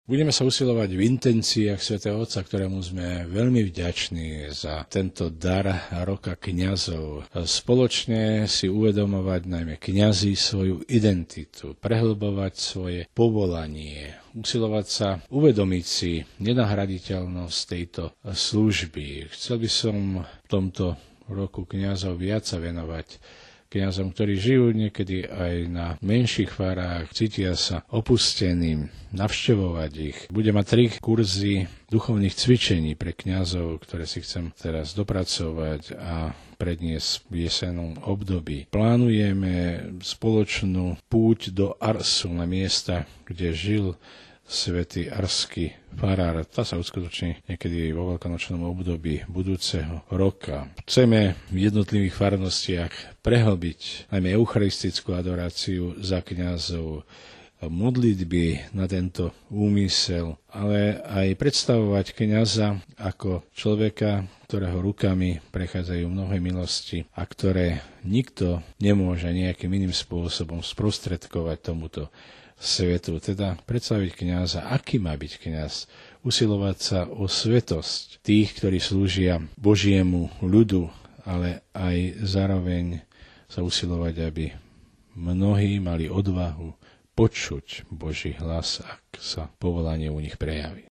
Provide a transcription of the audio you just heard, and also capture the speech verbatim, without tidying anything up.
Budeme sa usilovať v intenciách svätého Otca, ktorému sme veľmi vďační za tento dar roka kňazov. Spoločne si uvedomovať najmä kňazi svoju identitu, prehlbovať svoje povolanie, usilovať sa uvedomiť si nenahraditeľnosť tejto služby. Chcel by som v tomto roku kňazov viac sa venovať kňazom, ktorí žijú niekedy aj na menších farách, cítia sa opusteným, navštevovať ich. Bude mať tri kurzy duchovných cvičení pre kňazov, ktoré si chcem teraz dopracovať a predniesť v jesennom období. Plánujeme spoločnú púť do Arsu, na miesta, kde žil svätý arský farár. Tá sa uskutoční niekedy vo veľkonočnom období budúceho roka. Chceme v jednotlivých farnostiach prehlbiť najmä eucharistickú adoráciu za kňazov, modlitby na tento úmysel, ale aj predstavovať kňaza ako človeka, ktorého rukami prechádzajú mnohé milosti a ktoré nikto nemôže nejakým iným spôsobom sprostredkovať tomuto svetu, teda predstaviť kňaza, aký má byť kňaz, usilovať sa o svetosť tých, ktorí slúžia Božiemu ľudu, ale aj zároveň sa usilovať, aby mnohí mali odvahu počuť Boží hlas, ak sa povolanie u nich prejaví.